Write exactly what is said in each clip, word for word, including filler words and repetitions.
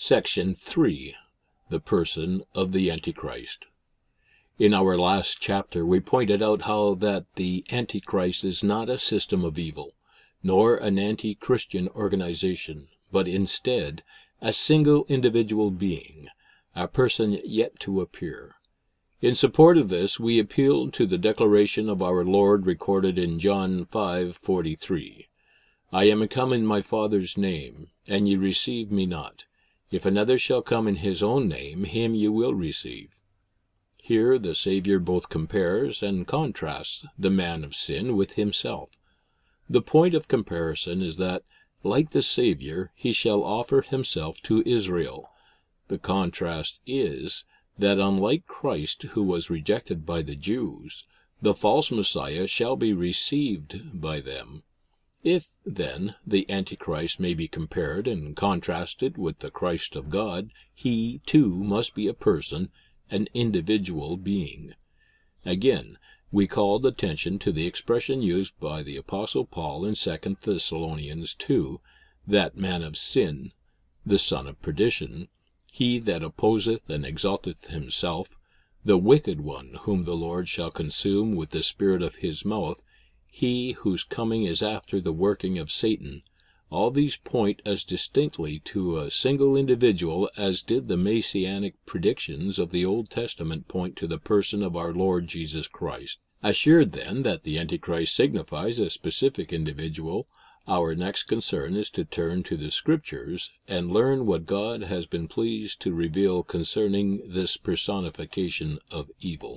Section three. The Person of the Antichrist. In our last chapter we pointed out how that the Antichrist is not a system of evil, nor an anti-Christian organization, but instead a single individual being, a person yet to appear. In support of this we appealed to the declaration of our Lord recorded in John five forty-three. I am come in my Father's name, and ye receive me not. If another shall come in his own name, him ye will receive. Here the Savior both compares and contrasts the man of sin with himself. The point of comparison is that, like the Savior, he shall offer himself to Israel. The contrast is, that unlike Christ, who was rejected by the Jews, the false Messiah shall be received by them. If, then, the Antichrist may be compared and contrasted with the Christ of God, he, too, must be a person, an individual being. Again, we called attention to the expression used by the Apostle Paul in Second Thessalonians two, that man of sin, the son of perdition, he that opposeth and exalteth himself, the wicked one whom the Lord shall consume with the spirit of his mouth, he whose coming is after the working of Satan. All these point as distinctly to a single individual as did the messianic predictions of the Old Testament point to the person of our Lord Jesus Christ. Assured, then, that the Antichrist signifies a specific individual, our next concern is to turn to the Scriptures and learn what God has been pleased to reveal concerning this personification of evil.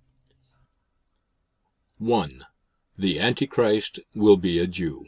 one. The Antichrist will be a Jew.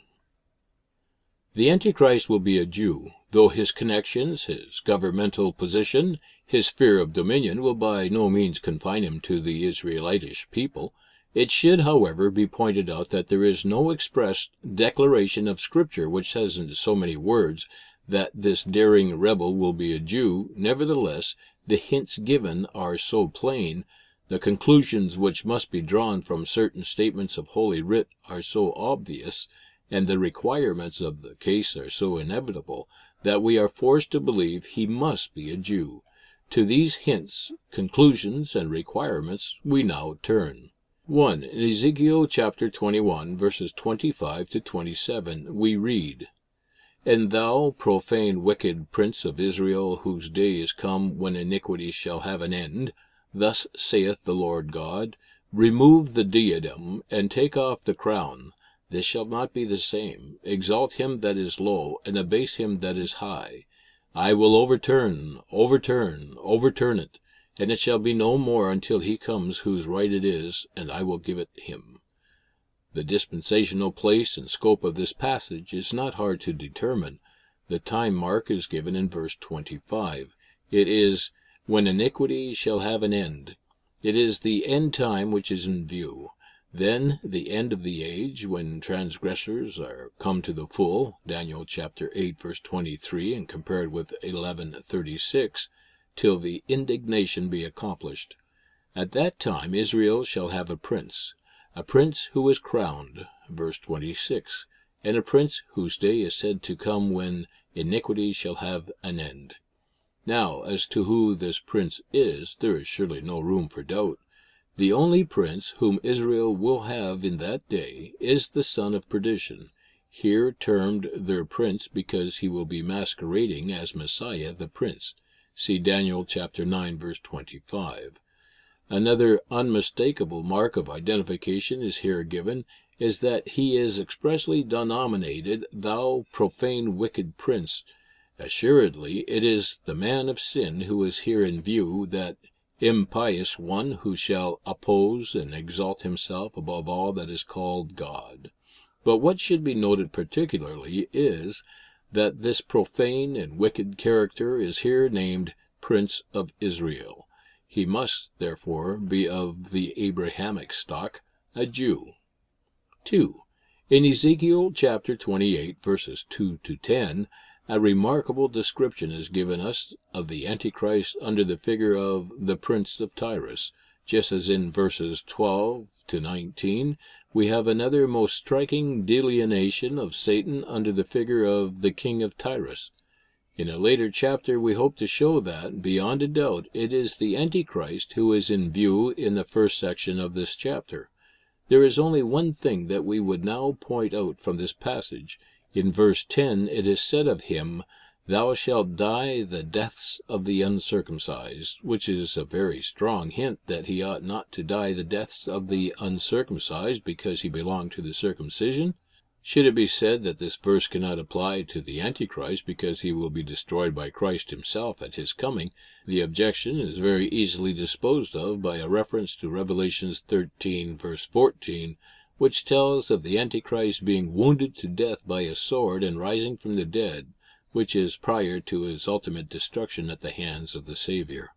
The Antichrist will be a Jew, though his connections, his governmental position, his sphere of dominion will by no means confine him to the Israelitish people. It should, however, be pointed out that there is no express declaration of Scripture which says in so many words that this daring rebel will be a Jew. Nevertheless, the hints given are so plain, the conclusions which must be drawn from certain statements of Holy Writ are so obvious, and the requirements of the case are so inevitable, that we are forced to believe he must be a Jew. To these hints, conclusions, and requirements we now turn. one. In Ezekiel chapter twenty-one, verses twenty-five to twenty-seven, we read, And thou, profane wicked prince of Israel, whose day is come when iniquity shall have an end, thus saith the Lord God, Remove the diadem, and take off the crown. This shall not be the same. Exalt him that is low, and abase him that is high. I will overturn, overturn, overturn it, and it shall be no more until he comes whose right it is, and I will give it him. The dispensational place and scope of this passage is not hard to determine. The time mark is given in verse twenty-five. It is, when iniquity shall have an end. It is the end time which is in view. Then the end of the age, when transgressors are come to the full, Daniel chapter eight, verse twenty-three, and compared with eleven thirty-six, till the indignation be accomplished. At that time Israel shall have a prince, a prince who is crowned, verse twenty-six, and a prince whose day is said to come when iniquity shall have an end. Now, as to who this prince is, there is surely no room for doubt. The only prince whom Israel will have in that day is the son of perdition, here termed their prince because he will be masquerading as Messiah the Prince. See Daniel chapter nine, verse twenty-five. Another unmistakable mark of identification is here given, is that he is expressly denominated, Thou profane wicked prince. Assuredly, it is the man of sin who is here in view, that impious one who shall oppose and exalt himself above all that is called God. But what should be noted particularly is, that this profane and wicked character is here named Prince of Israel. He must, therefore, be of the Abrahamic stock, a Jew. two. In Ezekiel chapter twenty-eight, verses two to ten, a remarkable description is given us of the Antichrist under the figure of the Prince of Tyrus. Just as in verses twelve to nineteen, we have another most striking delineation of Satan under the figure of the King of Tyrus. In a later chapter we hope to show that, beyond a doubt, it is the Antichrist who is in view in the first section of this chapter. There is only one thing that we would now point out from this passage. In verse ten it is said of him, "Thou shalt die the deaths of the uncircumcised," which is a very strong hint that he ought not to die the deaths of the uncircumcised because he belonged to the circumcision. Should it be said that this verse cannot apply to the Antichrist because he will be destroyed by Christ himself at his coming, the objection is very easily disposed of by a reference to Revelation thirteen, verse fourteen, which tells of the Antichrist being wounded to death by a sword and rising from the dead, which is prior to his ultimate destruction at the hands of the Savior.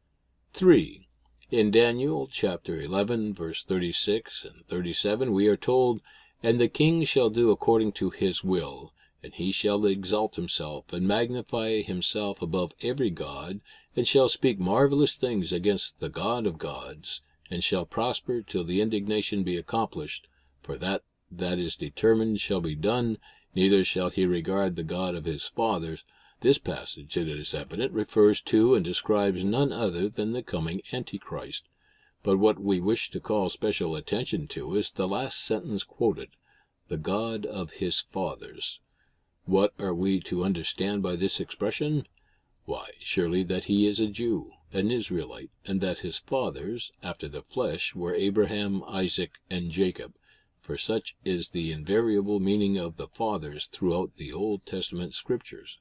three. In Daniel chapter eleven, verse thirty-six and thirty-seven, we are told, "And the king shall do according to his will, and he shall exalt himself, and magnify himself above every god, and shall speak marvelous things against the God of gods, and shall prosper till the indignation be accomplished, for that that is determined shall be done, neither shall he regard the God of his fathers." This passage, it is evident, refers to and describes none other than the coming Antichrist. But what we wish to call special attention to is the last sentence quoted, "the God of his fathers." What are we to understand by this expression? Why, surely that he is a Jew, an Israelite, and that his fathers, after the flesh, were Abraham, Isaac, and Jacob, for such is the invariable meaning of the fathers throughout the Old Testament Scriptures.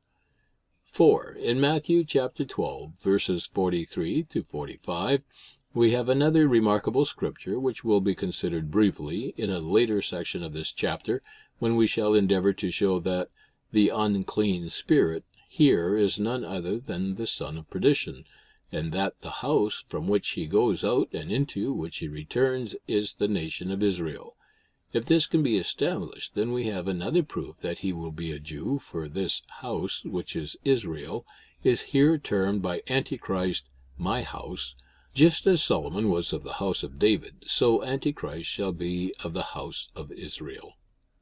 four. In Matthew chapter twelve, verses forty-three to forty-five, we have another remarkable scripture which will be considered briefly in a later section of this chapter, when we shall endeavor to show that the unclean spirit here is none other than the son of perdition, and that the house from which he goes out and into which he returns is the nation of Israel. If this can be established, then we have another proof that he will be a Jew, for this house, which is Israel, is here termed by Antichrist, "my house." Just as Solomon was of the house of David, so Antichrist shall be of the house of Israel.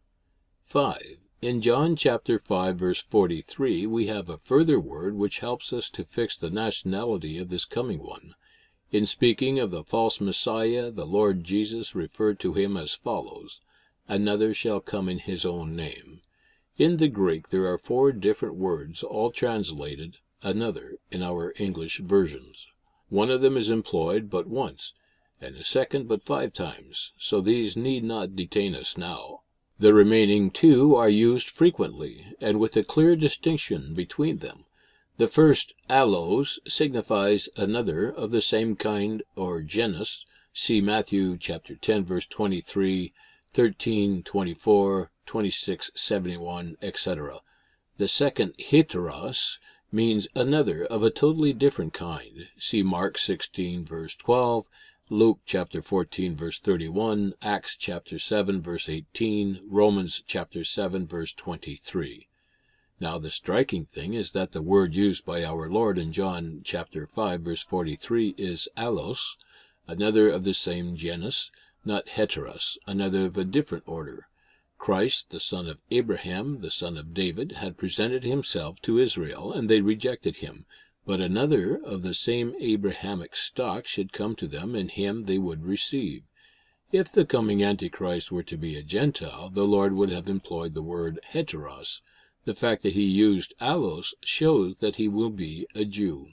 five. In John chapter five, verse forty-three, we have a further word which helps us to fix the nationality of this coming one. In speaking of the false Messiah, the Lord Jesus referred to him as follows, "Another shall come in his own name." In the Greek there are four different words, all translated "another" in our English versions. One of them is employed but once, and the second but five times, so these need not detain us now. The remaining two are used frequently, and with a clear distinction between them. The first, allos, signifies another of the same kind or genus. See Matthew chapter ten, verse twenty-three, thirteen twenty-four, twenty-six seventy-one, et cetera. The second, heteros, means another of a totally different kind. See Mark sixteen, verse twelve, Luke chapter fourteen, verse thirty-one, Acts chapter seven, verse eighteen, Romans chapter seven, verse twenty-three. Now the striking thing is that the word used by our Lord in John chapter five, verse forty-three is allos, another of the same genus, not heteros, another of a different order. Christ, the son of Abraham, the son of David, had presented himself to Israel, and they rejected him. But another of the same Abrahamic stock should come to them, and him they would receive. If the coming Antichrist were to be a Gentile, the Lord would have employed the word heteros. The fact that he used allos shows that he will be a Jew.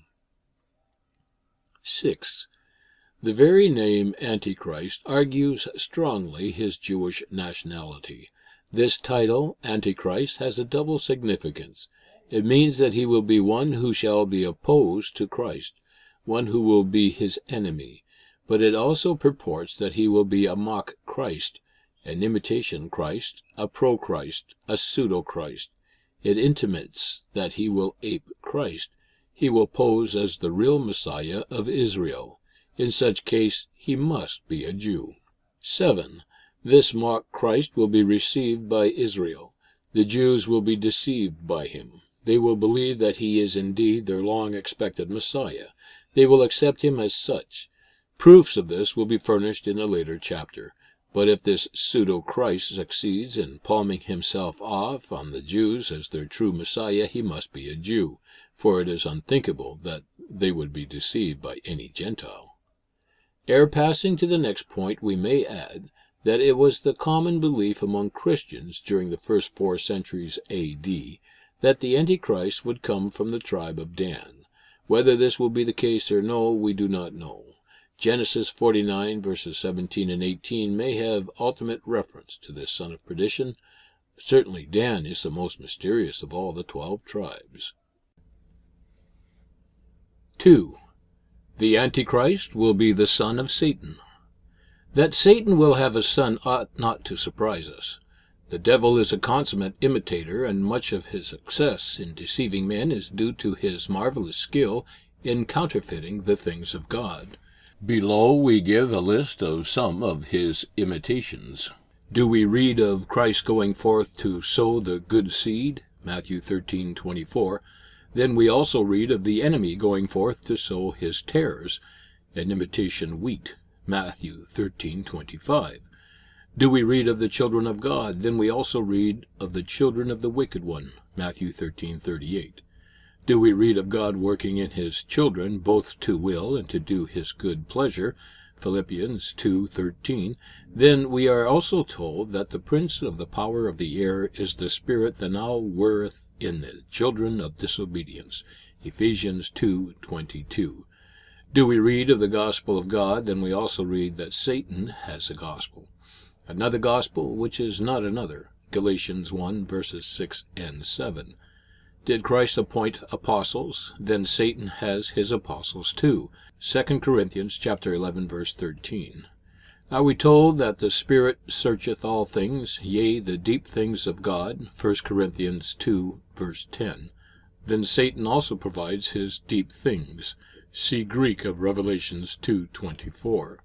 six. The very name Antichrist argues strongly his Jewish nationality. This title, Antichrist, has a double significance. It means that he will be one who shall be opposed to Christ, one who will be his enemy. But it also purports that he will be a mock Christ, an imitation Christ, a pro-Christ, a pseudo-Christ. It intimates that he will ape Christ. He will pose as the real Messiah of Israel. In such case, he must be a Jew. seven. This mock Christ will be received by Israel. The Jews will be deceived by him. They will believe that he is indeed their long-expected Messiah. They will accept him as such. Proofs of this will be furnished in a later chapter. But if this pseudo-Christ succeeds in palming himself off on the Jews as their true Messiah, he must be a Jew, for it is unthinkable that they would be deceived by any Gentile. Ere passing to the next point, we may add that it was the common belief among Christians during the first four centuries A D that the Antichrist would come from the tribe of Dan. Whether this will be the case or no, we do not know. Genesis forty-nine, verses seventeen and eighteen may have ultimate reference to this son of perdition. Certainly Dan is the most mysterious of all the twelve tribes. two. The Antichrist will be the son of Satan. That Satan will have a son ought not to surprise us. The devil is a consummate imitator, and much of his success in deceiving men is due to his marvelous skill in counterfeiting the things of God. Below we give a list of some of his imitations. Do we read of Christ going forth to sow the good seed? Matthew thirteen twenty-four. Then we also read of the enemy going forth to sow his tares, an imitation wheat. Matthew thirteen twenty-five. Do we read of the children of God? Then we also read of the children of the wicked one. Matthew thirteen thirty-eight. Do we read of God working in his children both to will and to do his good pleasure? Philippians two thirteen. Then we are also told that the prince of the power of the air is the spirit that now worketh in the children of disobedience. Ephesians two twenty-two. Do we read of the gospel of God? Then we also read that Satan has a gospel. Another gospel which is not another. Galatians one, verses six and seven. Did Christ appoint apostles? Then Satan has his apostles too. Second Corinthians chapter eleven, verse thirteen. Are we told that the Spirit searcheth all things, yea, the deep things of God? First Corinthians two, verse ten. Then Satan also provides his deep things. See Greek of Revelations two twenty-four.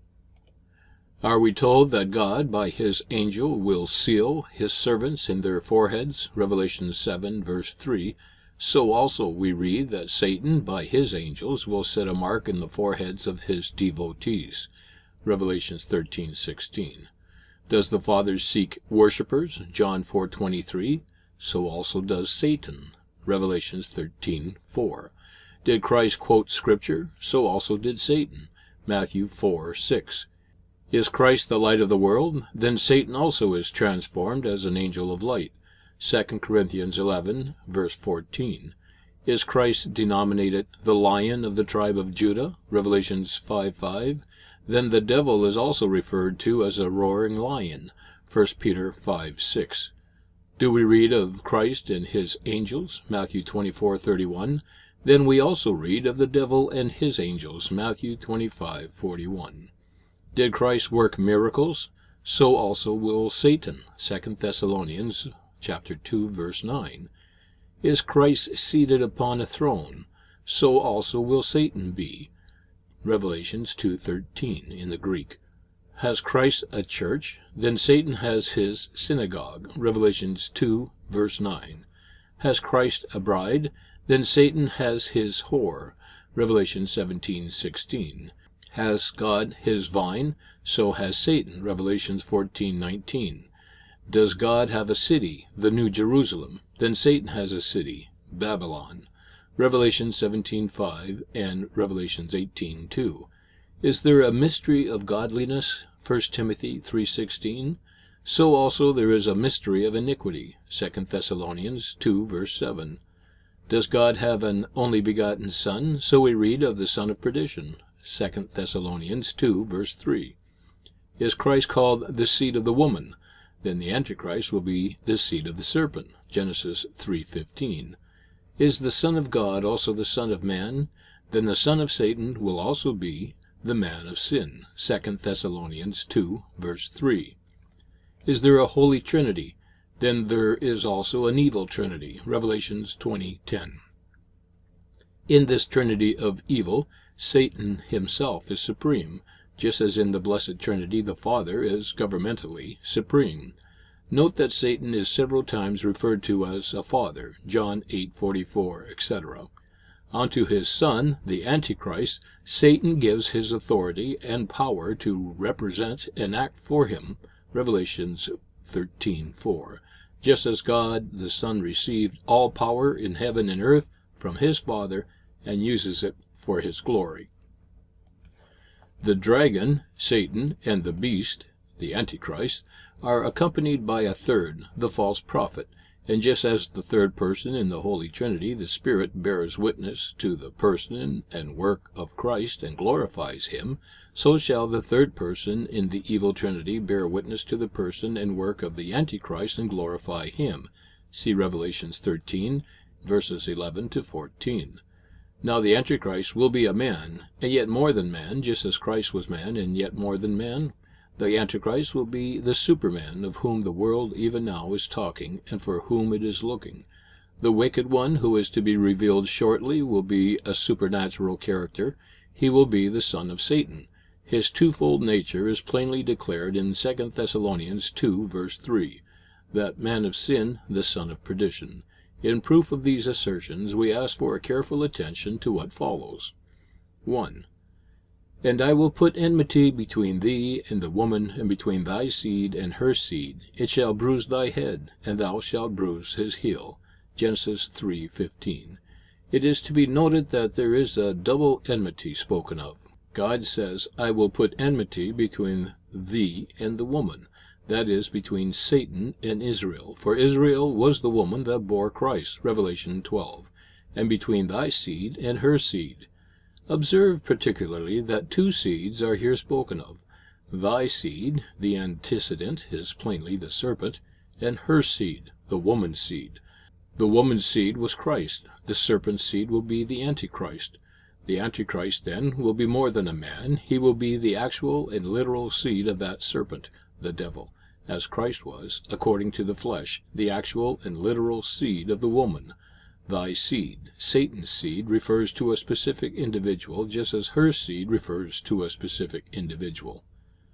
Are we told that God, by his angel, will seal his servants in their foreheads? Revelation seven, verse three. So also we read that Satan, by his angels, will set a mark in the foreheads of his devotees. Revelation thirteen sixteen. Does the Father seek worshippers? John four twenty-three. So also does Satan. Revelation thirteen four. Did Christ quote Scripture? So also did Satan. Matthew four six. Is Christ the light of the world? Then Satan also is transformed as an angel of light. Second Corinthians eleven, verse fourteen. Is Christ denominated the Lion of the tribe of Judah? Revelations five five. Then the devil is also referred to as a roaring lion. First Peter five six. Do we read of Christ and his angels? Matthew twenty-four thirty-one. Then we also read of the devil and his angels. Matthew twenty-five forty-one. Did Christ work miracles? So also will Satan. Second Thessalonians chapter two, verse nine. Is Christ seated upon a throne? So also will Satan be. Revelations two thirteen in the Greek. Has Christ a church? Then Satan has his synagogue. Revelations two, verse nine. Has Christ a bride? Then Satan has his whore. Revelation seventeen sixteen. Has God his vine? So has Satan. Revelations fourteen nineteen. Does God have a city? The New Jerusalem. Then Satan has a city. Babylon. Revelation seventeen five and Revelations eighteen two. Is there a mystery of godliness? First Timothy three sixteen. So also there is a mystery of iniquity. Second Thessalonians two, verse seven. Does God have an only begotten Son? So we read of the son of perdition. Second Thessalonians two, verse three. Is Christ called the seed of the woman? Then the Antichrist will be the seed of the serpent. Genesis three fifteen. Is the Son of God also the Son of Man? Then the son of Satan will also be the man of sin. Second Thessalonians two, verse three. Is there a holy trinity? Then there is also an evil trinity. Revelations twenty ten. In this trinity of evil, Satan himself is supreme, just as in the Blessed Trinity the Father is governmentally supreme. Note that Satan is several times referred to as a father, John eight forty-four, et cetera. Unto his son, the Antichrist, Satan gives his authority and power to represent and act for him. Revelations thirteen four. Just as God the Son received all power in heaven and earth from his Father and uses it for his glory. The dragon, Satan, and the beast, the Antichrist, are accompanied by a third, the false prophet. And just as the third person in the Holy Trinity, the Spirit, bears witness to the person and work of Christ and glorifies him, so shall the third person in the evil Trinity bear witness to the person and work of the Antichrist and glorify him. See Revelations thirteen, verses eleven to fourteen. Now the Antichrist will be a man, and yet more than man, just as Christ was man, and yet more than man. The Antichrist will be the Superman of whom the world even now is talking, and for whom it is looking. The wicked one who is to be revealed shortly will be a supernatural character. He will be the son of Satan. His twofold nature is plainly declared in Second Thessalonians two, verse three, that man of sin, the son of perdition. In proof of these assertions, we ask for a careful attention to what follows. one. And I will put enmity between thee and the woman, and between thy seed and her seed. It shall bruise thy head, and thou shalt bruise his heel. Genesis three fifteen. It is to be noted that there is a double enmity spoken of. God says, I will put enmity between thee and the woman, that is, between Satan and Israel. For Israel was the woman that bore Christ, Revelation twelve, and between thy seed and her seed. Observe particularly that two seeds are here spoken of. Thy seed, the antecedent, is plainly the serpent, and her seed, the woman's seed. The woman's seed was Christ. The serpent's seed will be the Antichrist. The Antichrist, then, will be more than a man. He will be the actual and literal seed of that serpent, the devil, as Christ was, according to the flesh, the actual and literal seed of the woman. Thy seed, Satan's seed, refers to a specific individual, just as her seed refers to a specific individual.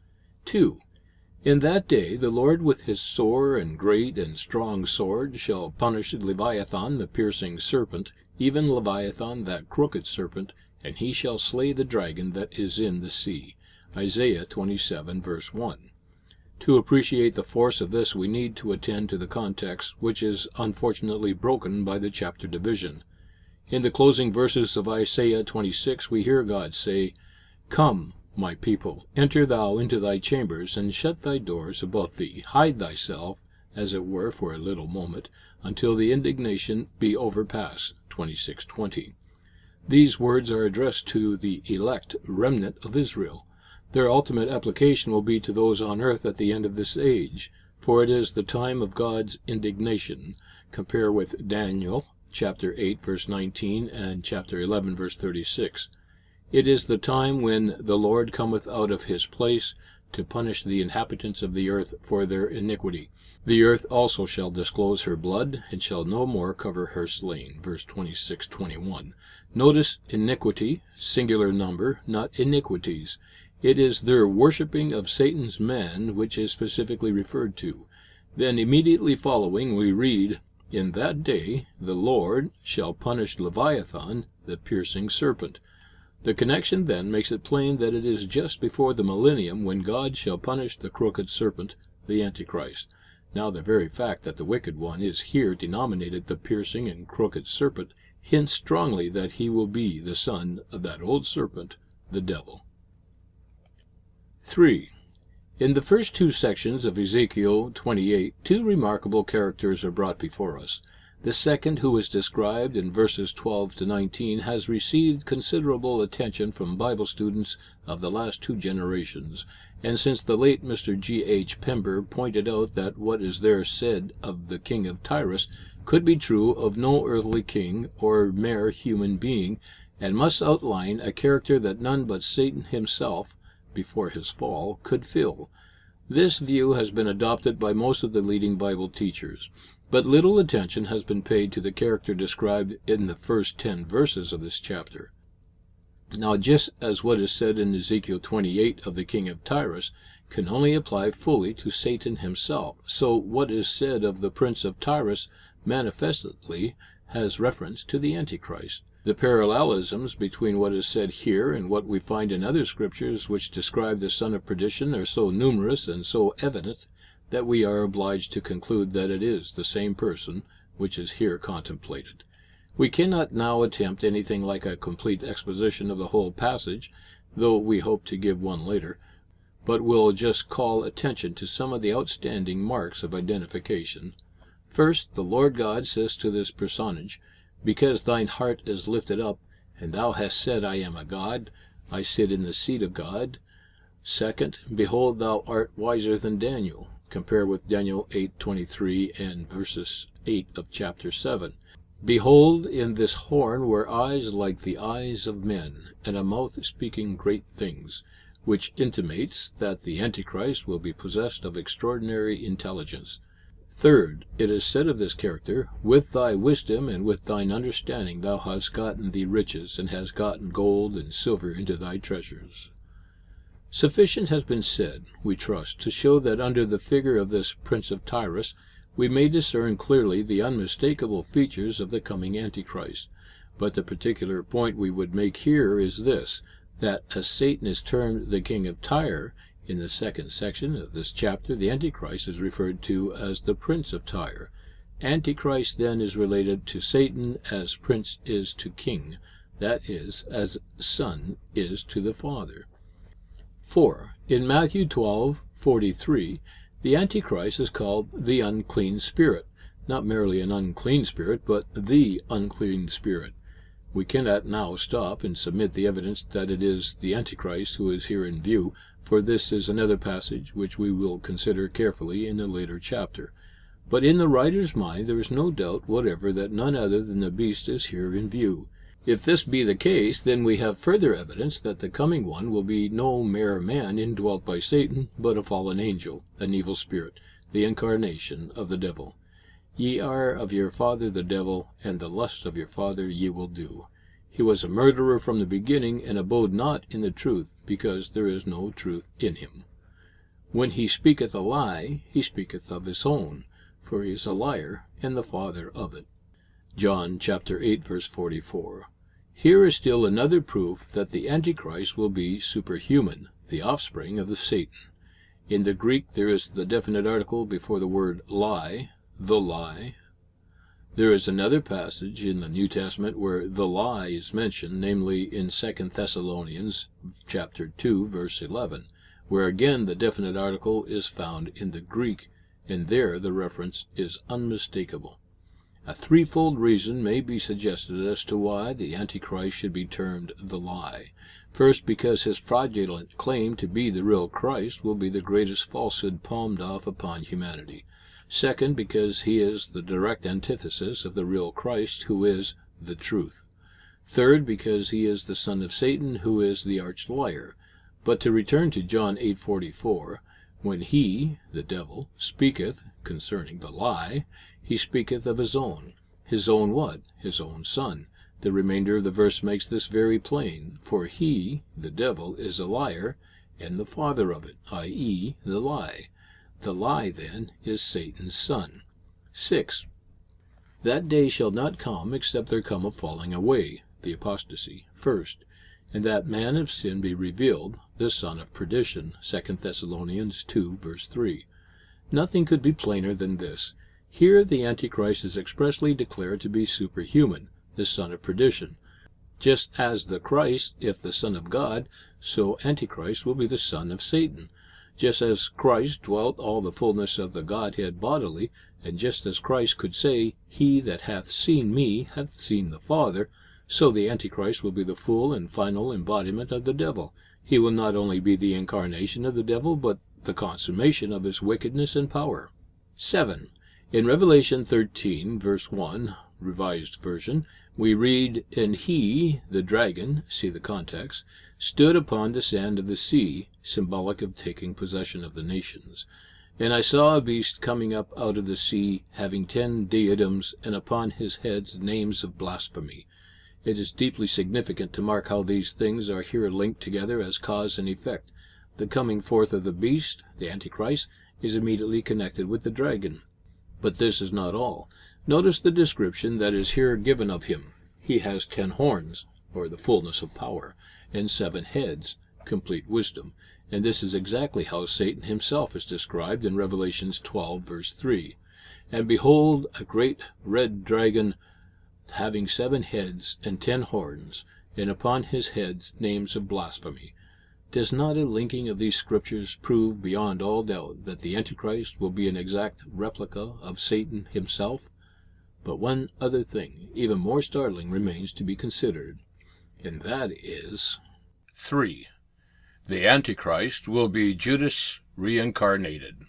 two. In that day the Lord with his sore and great and strong sword shall punish Leviathan the piercing serpent, even Leviathan that crooked serpent, and he shall slay the dragon that is in the sea. Isaiah twenty-seven, verse one. To appreciate the force of this, we need to attend to the context, which is unfortunately broken by the chapter division. In the closing verses of Isaiah twenty-six, we hear God say, Come, my people, enter thou into thy chambers, and shut thy doors about thee. Hide thyself, as it were, for a little moment, until the indignation be overpast. twenty-six twenty. These words are addressed to the elect remnant of Israel. Their ultimate application will be to those on earth at the end of this age, for it is the time of God's indignation. Compare with Daniel, chapter eight, verse nineteen, and chapter eleven, verse thirty-six. It is the time when the Lord cometh out of his place to punish the inhabitants of the earth for their iniquity. The earth also shall disclose her blood, and shall no more cover her slain. Verse twenty-six twenty-one. Notice iniquity, singular number, not iniquities. It is their worshipping of Satan's man which is specifically referred to. Then immediately following we read, In that day the Lord shall punish Leviathan, the piercing serpent. The connection then makes it plain that it is just before the millennium when God shall punish the crooked serpent, the Antichrist. Now the very fact that the wicked one is here denominated the piercing and crooked serpent hints strongly that he will be the son of that old serpent, the devil. three. In the first two sections of Ezekiel twenty-eight, two remarkable characters are brought before us. The second, who is described in verses twelve to nineteen, has received considerable attention from Bible students of the last two generations, and since the late Mister G H Pember pointed out that what is there said of the king of Tyrus could be true of no earthly king or mere human being, and must outline a character that none but Satan himself, before his fall, could fill. This view has been adopted by most of the leading Bible teachers, but little attention has been paid to the character described in the first ten verses of this chapter. Now, just as what is said in Ezekiel twenty-eight of the king of Tyrus can only apply fully to Satan himself, so what is said of the prince of Tyrus manifestly has reference to the Antichrist. The parallelisms between what is said here and what we find in other scriptures which describe the son of perdition are so numerous and so evident that we are obliged to conclude that it is the same person which is here contemplated. We cannot now attempt anything like a complete exposition of the whole passage, though we hope to give one later, but will just call attention to some of the outstanding marks of identification. First, the Lord God says to this personage, "Because thine heart is lifted up, and thou hast said, I am a God, I sit in the seat of God." Second, "Behold, thou art wiser than Daniel." Compare with Daniel eight twenty-three and verses eight of chapter seven. "Behold, in this horn were eyes like the eyes of men, and a mouth speaking great things," which intimates that the Antichrist will be possessed of extraordinary intelligence. Third, it is said of this character, "With thy wisdom and with thine understanding thou hast gotten thee riches, and hast gotten gold and silver into thy treasures." Sufficient has been said, we trust, to show that under the figure of this Prince of Tyrus we may discern clearly the unmistakable features of the coming Antichrist. But the particular point we would make here is this, that as Satan is termed the king of Tyre, in the second section of this chapter the Antichrist is referred to as the Prince of Tyre. Antichrist then is related to Satan as prince is to king, that is, as son is to the Father. four. In Matthew twelve forty-three, the Antichrist is called the unclean spirit, not merely an unclean spirit, but the unclean spirit. We cannot now stop and submit the evidence that it is the Antichrist who is here in view, for this is another passage which we will consider carefully in a later chapter. But in the writer's mind there is no doubt whatever that none other than the beast is here in view. If this be the case, then we have further evidence that the coming one will be no mere man indwelt by Satan, but a fallen angel, an evil spirit, the incarnation of the devil. "Ye are of your father the devil, and the lust of your father ye will do. He was a murderer from the beginning, and abode not in the truth, because there is no truth in him. When he speaketh a lie, he speaketh of his own, for he is a liar, and the father of it." John chapter eight verse forty-four. Here is still another proof that the Antichrist will be superhuman, the offspring of the Satan. In the Greek there is the definite article before the word lie, the lie. There is another passage in the New Testament where the lie is mentioned, namely in Second Thessalonians chapter two verse eleven, where again the definite article is found in the Greek, and there the reference is unmistakable. A threefold reason may be suggested as to why the Antichrist should be termed the lie. First, because his fraudulent claim to be the real Christ will be the greatest falsehood palmed off upon humanity. Second, because he is the direct antithesis of the real Christ, who is the truth. Third, because he is the son of Satan, who is the arch liar. But to return to John eight forty-four, when he, the devil, speaketh concerning the lie, he speaketh of his own. His own what? His own son. The remainder of the verse makes this very plain. For he, the devil, is a liar, and the father of it, that is, the lie. The lie, then, is Satan's son. six. That day shall not come, except there come a falling away, the apostasy, first, and that man of sin be revealed, the son of perdition, Second Thessalonians two, verse three. Nothing could be plainer than this. Here the Antichrist is expressly declared to be superhuman, the son of perdition. Just as the Christ, if the Son of God, so Antichrist will be the son of Satan. Just as Christ dwelt all the fullness of the Godhead bodily, and just as Christ could say, "He that hath seen me hath seen the Father," so the Antichrist will be the full and final embodiment of the devil. He will not only be the incarnation of the devil, but the consummation of his wickedness and power. seven. In Revelation thirteen, verse one, Revised Version, we read, "And he," the dragon, see the context, "stood upon the sand of the sea," symbolic of taking possession of the nations. "And I saw a beast coming up out of the sea, having ten diadems, and upon his heads names of blasphemy." It is deeply significant to mark how these things are here linked together as cause and effect. The coming forth of the beast, the Antichrist, is immediately connected with the dragon. But this is not all. Notice the description that is here given of him. He has ten horns, or the fullness of power, and seven heads, complete wisdom. And this is exactly how Satan himself is described in Revelation twelve, verse three. And behold, a great red dragon, having seven heads and ten horns, and upon his heads names of blasphemy. Does not a linking of these scriptures prove beyond all doubt that the Antichrist will be an exact replica of Satan himself? But one other thing, even more startling, remains to be considered, and that is... three. The Antichrist will be Judas reincarnated.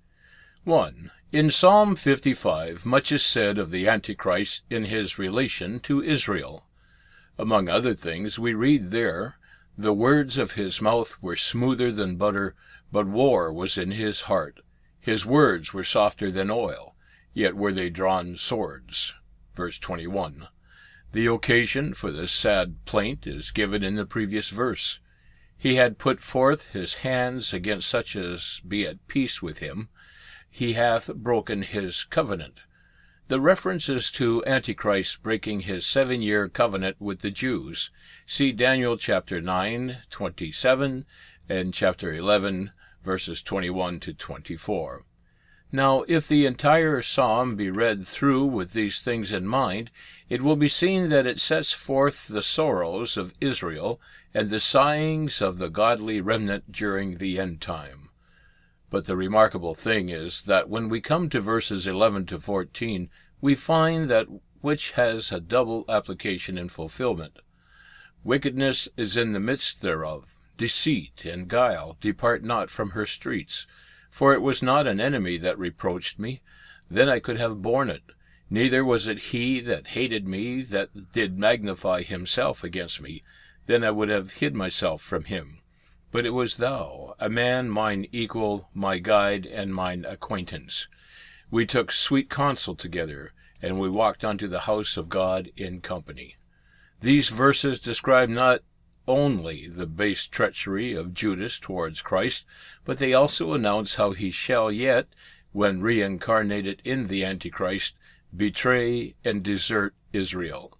one. In Psalm fifty-five, much is said of the Antichrist in his relation to Israel. Among other things, we read there, "The words of his mouth were smoother than butter, but war was in his heart. His words were softer than oil, yet were they drawn swords." Verse twenty-one. The occasion for this sad plaint is given in the previous verse. He had put forth his hands against such as be at peace with him. He hath broken his covenant. The reference is to Antichrist breaking his seven-year covenant with the Jews. See Daniel chapter nine, twenty-seven, and chapter eleven, verses twenty-one to twenty-four. Now, if the entire psalm be read through with these things in mind, it will be seen that it sets forth the sorrows of Israel and the sighings of the godly remnant during the end time. But the remarkable thing is that when we come to verses eleven to fourteen, we find that which has a double application and fulfillment. Wickedness is in the midst thereof, deceit and guile depart not from her streets. For it was not an enemy that reproached me, then I could have borne it. Neither was it he that hated me that did magnify himself against me, then I would have hid myself from him. But it was thou, a man mine equal, my guide, and mine acquaintance. We took sweet counsel together, and we walked unto the house of God in company. These verses describe not only the base treachery of Judas towards Christ, but they also announce how he shall yet, when reincarnated in the Antichrist, betray and desert Israel.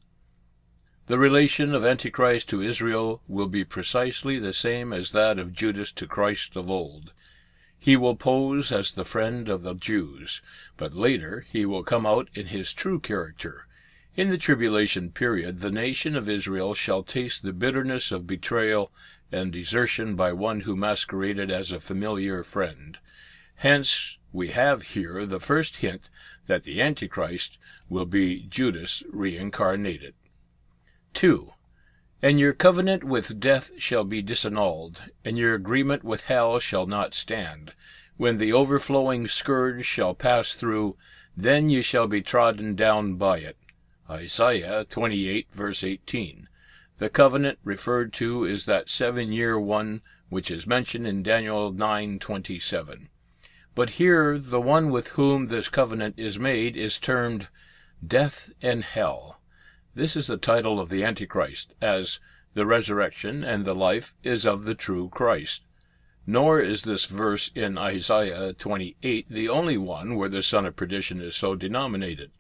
The relation of Antichrist to Israel will be precisely the same as that of Judas to Christ of old. He will pose as the friend of the Jews, but later he will come out in his true character. In the tribulation period, the nation of Israel shall taste the bitterness of betrayal and desertion by one who masqueraded as a familiar friend. Hence, we have here the first hint that the Antichrist will be Judas reincarnated. two. And your covenant with death shall be disannulled, and your agreement with hell shall not stand. When the overflowing scourge shall pass through, then you shall be trodden down by it. Isaiah twenty-eight, verse eighteen. The covenant referred to is that seven-year one which is mentioned in Daniel nine twenty-seven. But here the one with whom this covenant is made is termed Death and Hell. This is the title of the Antichrist, as the resurrection and the life is of the true Christ. Nor is this verse in Isaiah twenty-eight the only one where the son of perdition is so denominated.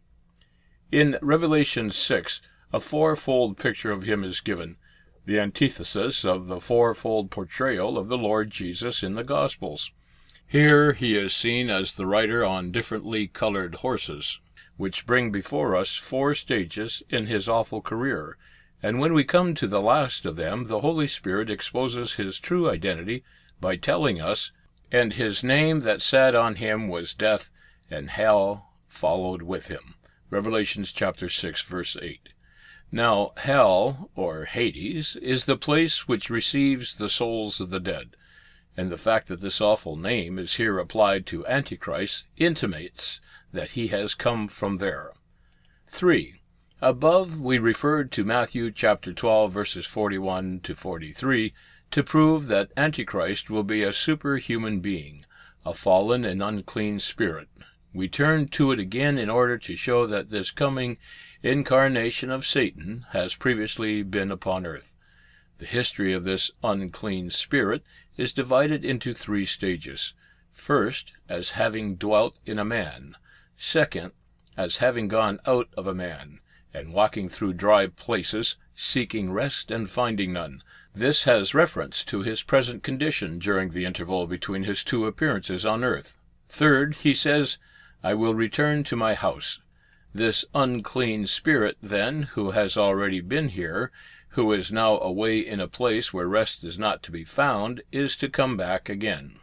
In Revelation six, a fourfold picture of him is given, the antithesis of the fourfold portrayal of the Lord Jesus in the Gospels. Here he is seen as the rider on differently colored horses, which bring before us four stages in his awful career, and when we come to the last of them, the Holy Spirit exposes his true identity by telling us, "And his name that sat on him was Death, and hell followed with him." Revelation chapter six, verse eight. Now, hell, or Hades, is the place which receives the souls of the dead, and the fact that this awful name is here applied to Antichrist intimates that he has come from there. three. Above, we referred to Matthew chapter twelve, verses forty-one to forty-three, to prove that Antichrist will be a superhuman being, a fallen and unclean spirit. We turn to it again in order to show that this coming incarnation of Satan has previously been upon earth. The history of this unclean spirit is divided into three stages. First, as having dwelt in a man. Second, as having gone out of a man, and walking through dry places, seeking rest and finding none. This has reference to his present condition during the interval between his two appearances on earth. Third, he says, I will return to my house. This unclean spirit, then, who has already been here, who is now away in a place where rest is not to be found, is to come back again.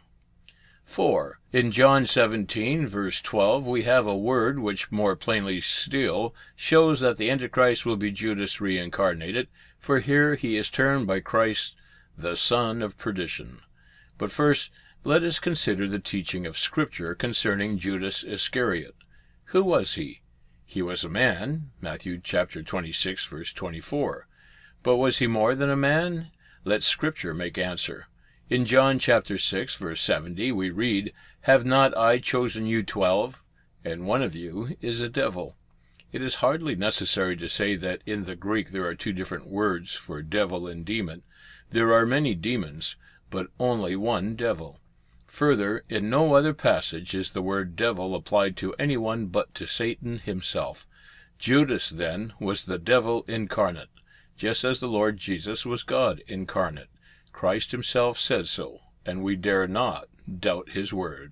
Four. In John seventeen, verse twelve, we have a word which more plainly still shows that the Antichrist will be Judas reincarnated, for here he is termed by Christ the son of perdition. But first, let us consider the teaching of Scripture concerning Judas Iscariot. Who was he? He was a man, Matthew chapter twenty-six, verse twenty-four. But was he more than a man? Let Scripture make answer. In John chapter six, verse seventy, we read, Have not I chosen you twelve? And one of you is a devil. It is hardly necessary to say that in the Greek there are two different words for devil and demon. There are many demons, but only one devil. Further, in no other passage is the word devil applied to anyone but to Satan himself. Judas, then, was the devil incarnate, just as the Lord Jesus was God incarnate. Christ himself said so, and we dare not doubt his word.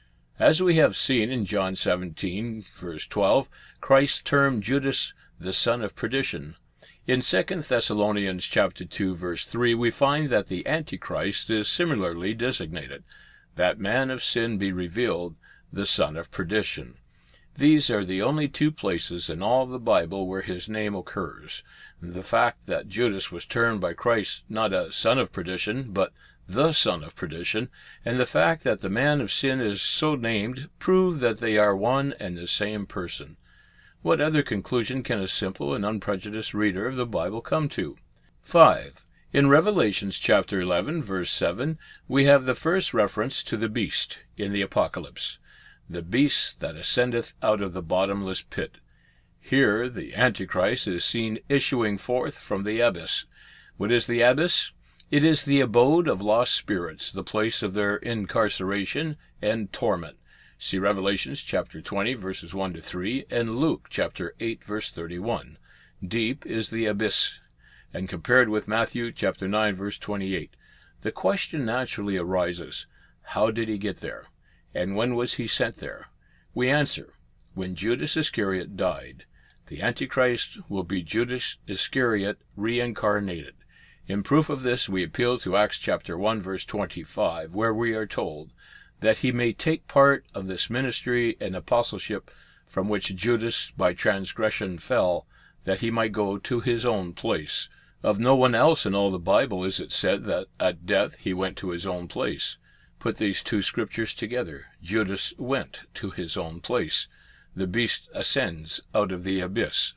As we have seen in John seventeen, verse twelve, Christ termed Judas the son of perdition. In Second Thessalonians chapter two, verse three, we find that the Antichrist is similarly designated, that man of sin be revealed, the son of perdition. These are the only two places in all the Bible where his name occurs. The fact that Judas was termed by Christ not a son of perdition, but the son of perdition, and the fact that the man of sin is so named, prove that they are one and the same person. What other conclusion can a simple and unprejudiced reader of the Bible come to? Five. In Revelations chapter eleven, verse seven, we have the first reference to the beast in the Apocalypse, the beast that ascendeth out of the bottomless pit. Here the Antichrist is seen issuing forth from the abyss. What is the abyss? It is the abode of lost spirits, the place of their incarceration and torment. See Revelations chapter twenty, verses one to three, and Luke chapter eight, verse thirty-one. Deep is the abyss, and compared with Matthew chapter nine, verse twenty-eight. The question naturally arises, how did he get there? And when was he sent there? We answer, when Judas Iscariot died. The Antichrist will be Judas Iscariot reincarnated. In proof of this, we appeal to Acts chapter one, verse twenty-five, where we are told, that he may take part of this ministry and apostleship from which Judas by transgression fell, that he might go to his own place. Of no one else in all the Bible is it said that at death he went to his own place. Put these two scriptures together. Judas went to his own place. The beast ascends out of the abyss.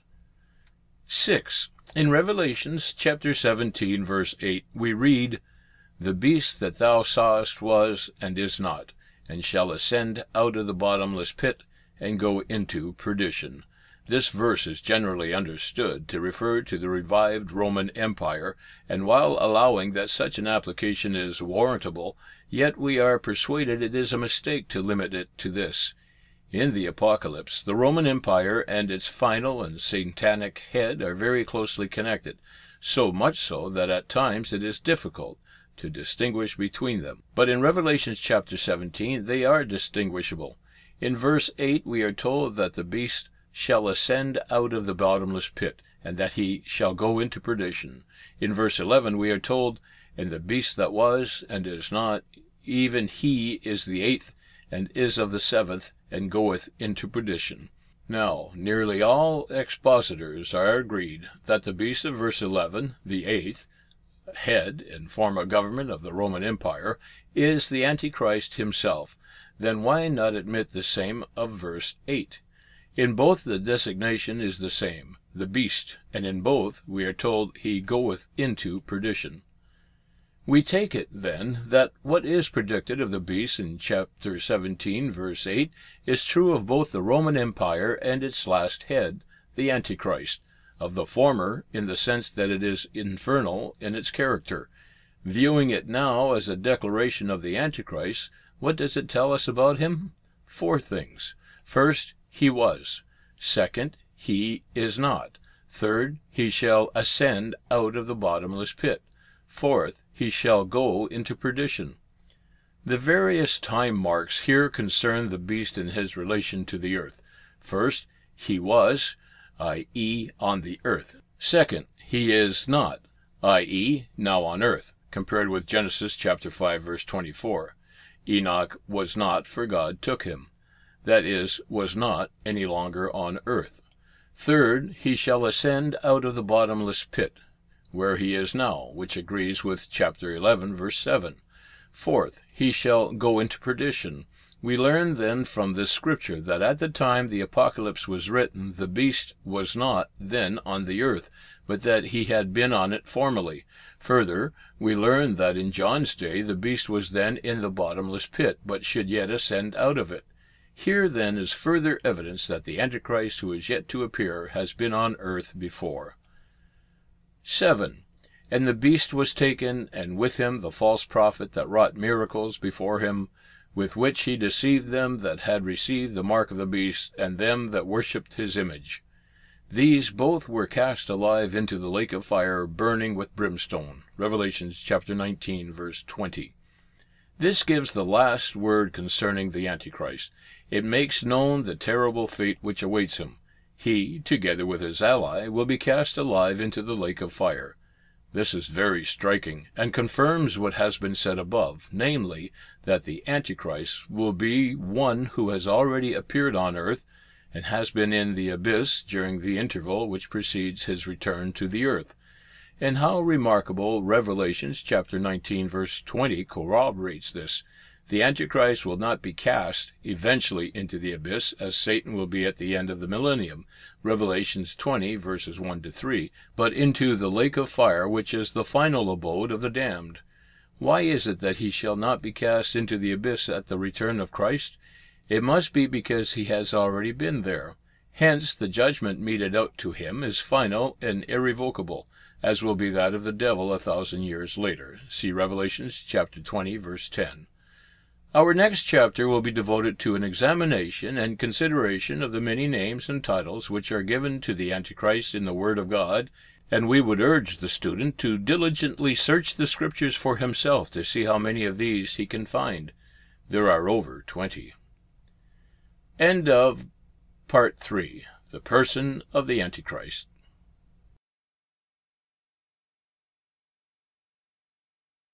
Six. In Revelations chapter seventeen, verse eight, we read, The beast that thou sawest was, and is not, and shall ascend out of the bottomless pit, and go into perdition. This verse is generally understood to refer to the revived Roman Empire, and while allowing that such an application is warrantable, yet we are persuaded it is a mistake to limit it to this. In the Apocalypse, the Roman Empire and its final and satanic head are very closely connected, so much so that at times it is difficult to distinguish between them. But in Revelation chapter seventeen they are distinguishable. In verse eight we are told that the beast shall ascend out of the bottomless pit, and that he shall go into perdition. In verse eleven we are told, And the beast that was, and is not, even he is the eighth, and is of the seventh, and goeth into perdition. Now, nearly all expositors are agreed that the beast of verse eleven, the eighth, head and form of government of the Roman Empire, is the Antichrist himself. Then why not admit the same of verse eight? In both the designation is the same, the beast, and in both we are told he goeth into perdition. We take it, then, that what is predicted of the beast in chapter seventeen, verse eight, is true of both the Roman Empire and its last head, the Antichrist, of the former in the sense that it is infernal in its character. Viewing it now as a declaration of the Antichrist, what does it tell us about him? Four things. First, he was. Second, he is not. Third, he shall ascend out of the bottomless pit. Fourth, he shall go into perdition. The various time marks here concern the beast in his relation to the earth. First, he was, that is, on the earth. Second, he is not, that is, now on earth, compared with Genesis chapter five, verse twenty-four. Enoch was not, for God took him. That is, was not any longer on earth. Third, he shall ascend out of the bottomless pit, where he is now, which agrees with chapter eleven, verse seven. Fourth, he shall go into perdition. We learn then from this scripture that at the time the apocalypse was written, the beast was not then on the earth, but that he had been on it formerly. Further, we learn that in John's day the beast was then in the bottomless pit, but should yet ascend out of it. Here then is further evidence that the Antichrist who is yet to appear has been on earth before. seven. And the beast was taken, and with him the false prophet that wrought miracles before him, with which he deceived them that had received the mark of the beast, and them that worshipped his image. These both were cast alive into the lake of fire, burning with brimstone. Revelations chapter nineteen, verse twenty. This gives the last word concerning the Antichrist. It makes known the terrible fate which awaits him. He, together with his ally, will be cast alive into the lake of fire. This is very striking, and confirms what has been said above, namely, that the Antichrist will be one who has already appeared on earth, and has been in the abyss during the interval which precedes his return to the earth. And how remarkable Revelations chapter nineteen, verse twenty corroborates this. The Antichrist will not be cast eventually into the abyss, as Satan will be at the end of the millennium, Revelations twenty, verses one to three, but into the lake of fire, which is the final abode of the damned. Why is it that he shall not be cast into the abyss at the return of Christ? It must be because he has already been there. Hence the judgment meted out to him is final and irrevocable, as will be that of the devil a thousand years later. See Revelations chapter twenty, verse ten. Our next chapter will be devoted to an examination and consideration of the many names and titles which are given to the Antichrist in the Word of God, and we would urge the student to diligently search the Scriptures for himself to see how many of these he can find. There are over twenty. End of Part three. The Person of the Antichrist.